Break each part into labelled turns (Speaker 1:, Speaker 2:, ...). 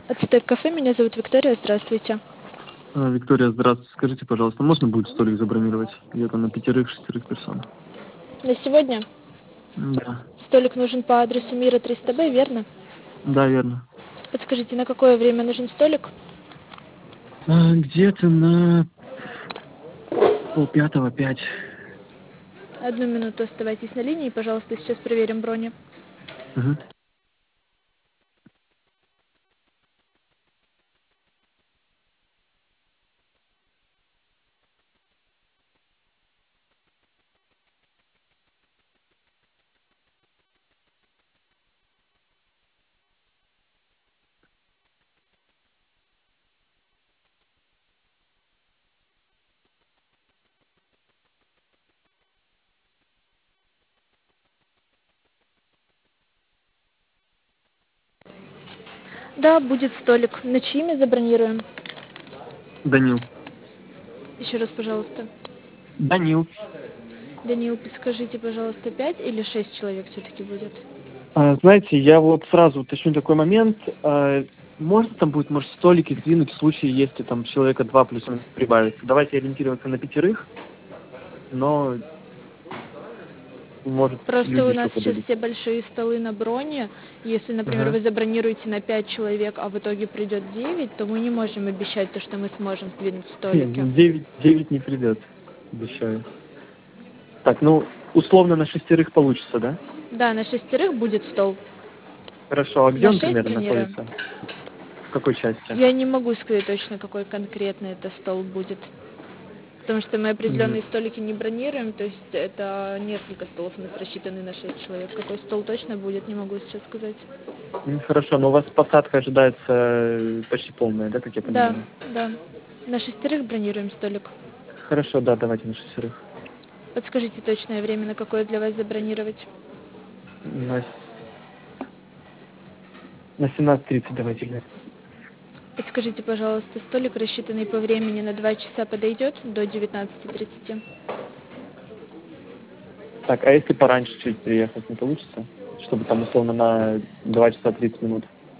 Speaker 1: Ацтек кафе, меня зовут Виктория, здравствуйте.
Speaker 2: Виктория, здравствуйте. Скажите, пожалуйста, можно будет столик забронировать? Где-то на 5-6 персон.
Speaker 1: На сегодня
Speaker 2: Да.
Speaker 1: столик нужен по адресу Мира 300Б, верно?
Speaker 2: Да, верно.
Speaker 1: Подскажите, на какое время нужен столик?
Speaker 2: Где-то на полпятого, 5.
Speaker 1: Одну минуту оставайтесь на линии, пожалуйста, сейчас проверим брони.
Speaker 2: Угу.
Speaker 1: Да, будет столик. На чьи имя забронируем?
Speaker 2: Данил.
Speaker 1: Еще раз, пожалуйста.
Speaker 2: Данил.
Speaker 1: Даниил, подскажите, пожалуйста, 5 или 6 человек все-таки будет?
Speaker 2: Знаете, я вот сразу уточню такой момент. Можно там будет, может, столики сдвинуть в случае, если там человека 2 плюс-минус прибавится? Давайте ориентироваться на 5, но, может,
Speaker 1: Просто
Speaker 2: люди
Speaker 1: у
Speaker 2: еще
Speaker 1: нас сейчас
Speaker 2: подойдут.
Speaker 1: все большие столы на броне. Если, например,
Speaker 2: Ага.
Speaker 1: вы забронируете на 5 человек, а в итоге придет 9, то мы не можем обещать то, что мы сможем сдвинуть столики.
Speaker 2: 9 не придет, обещаю. Так, ну, условно на 6 получится, да?
Speaker 1: Да, на 6 будет стол.
Speaker 2: Хорошо, а где
Speaker 1: На
Speaker 2: он
Speaker 1: 6
Speaker 2: примерно
Speaker 1: бронируем?
Speaker 2: находится? В какой части?
Speaker 1: Я не могу сказать точно, какой конкретно это стол будет. Потому что мы
Speaker 2: Мгм.
Speaker 1: определенные столики не бронируем, то есть это несколько столов у нас рассчитаны на 6 человек. Какой стол точно будет, не могу сейчас сказать.
Speaker 2: Хорошо, но у вас посадка ожидается почти полная, да, как я
Speaker 1: Да,
Speaker 2: понимаю?
Speaker 1: да. На 6 бронируем столик.
Speaker 2: Хорошо, да, давайте на 6.
Speaker 1: Подскажите точное время, на какое для вас забронировать.
Speaker 2: На, на 17:30 давайте, Глеб.
Speaker 1: Подскажите, пожалуйста, столик, рассчитанный по времени на 2 часа, подойдет до 19:30?
Speaker 2: Так, а если пораньше чуть приехать, не получится? Чтобы там условно на 2 часа 30 минут.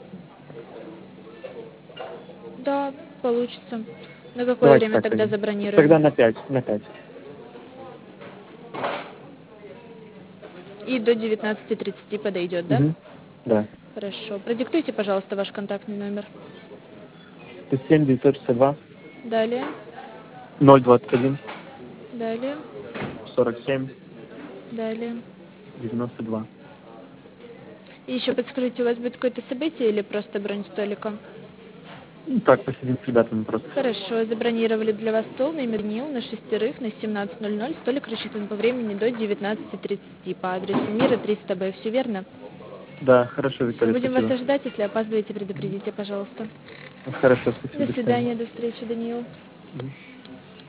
Speaker 1: Да, получится. На какое
Speaker 2: Давайте
Speaker 1: время
Speaker 2: так
Speaker 1: тогда
Speaker 2: тогда.
Speaker 1: забронируем?
Speaker 2: Тогда на 5, на 5.
Speaker 1: И до 19:30 подойдет, да?
Speaker 2: Угу. Да.
Speaker 1: Хорошо. Продиктуйте, пожалуйста, ваш контактный номер.
Speaker 2: 7 962
Speaker 1: Далее,
Speaker 2: 021
Speaker 1: далее,
Speaker 2: 47
Speaker 1: далее.
Speaker 2: 92.
Speaker 1: И еще подскажите, у вас будет какое-то событие или просто бронь столика?
Speaker 2: Ну, так, посидим с ребятами просто.
Speaker 1: Хорошо, забронировали для вас стол на Нил на 6 на 17:00. Столик рассчитан по времени до 19:30 по адресу Мира 300Б. Все верно?
Speaker 2: Да, хорошо,
Speaker 1: Все,
Speaker 2: Виктория,
Speaker 1: будем вас
Speaker 2: спасибо.
Speaker 1: ожидать. Если опаздываете, предупредите, пожалуйста.
Speaker 2: Хорошо, спасибо,
Speaker 1: До
Speaker 2: до свидания.
Speaker 1: свидания, до встречи, Даниил.
Speaker 2: Мгм.